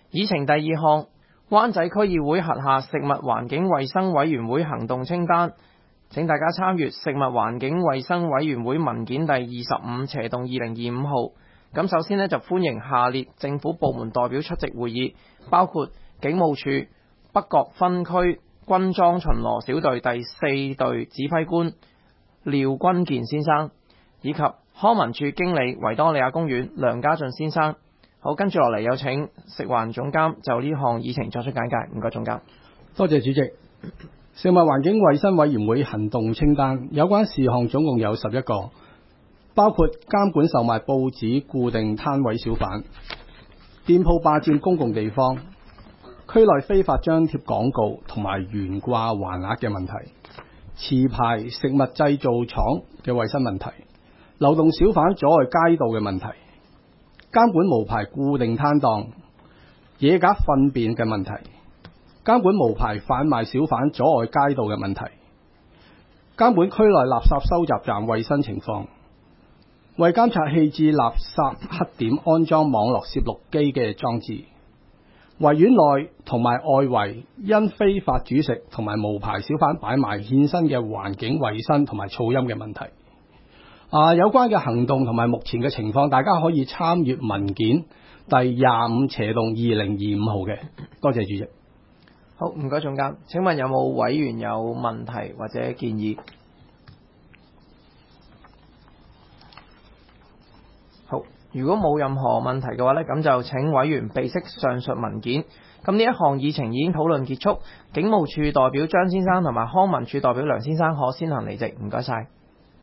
議程第2項，灣仔區議會轄下食物環境衛生委員會行動清單，請大家參閱食物環境衛生委員會文件第25/2025號。咁首先呢，就歡迎下列政府部門代表出席會議，包括警務處北角分區軍裝巡邏小隊第4隊指揮官廖君健先生，以及康文署經理維多利亞公園梁家俊先生。好，跟住落嚟有請食環總監就呢項議程作出簡介。唔該，總監。 多謝主席。食物環境衛生委員會行動清單有關事項總共有11個，包括監管售賣報紙固定攤位小販、店鋪霸佔公共地方、區內非法張貼廣告同埋懸掛橫額嘅問題、持牌食物製造廠嘅衛生問題、流動小販阻礙街道嘅問題、監管無牌固定攤檔、野鴿糞便嘅問題、監管無牌販賣小販阻礙街道嘅問題、監管區內垃圾收集站衛生情況、為監察棄置垃圾黑點安裝網絡攝錄機嘅裝置、維園內同埋外圍因非法煮食同埋無牌小販擺賣衍生嘅環境衛生同埋噪音嘅問題。有關嘅行動同埋目前嘅情況，大家可以參閱文件第25/2025號嘅。多謝主席。 好，唔該總監。請問有冇委員有問題或者建議？好，如果冇任何問題嘅話呢，咁就請委員備悉上述文件。咁呢一項議程已經討論結束，警務處代表張先生同埋康文署代表梁先生可先行離席。唔該晒。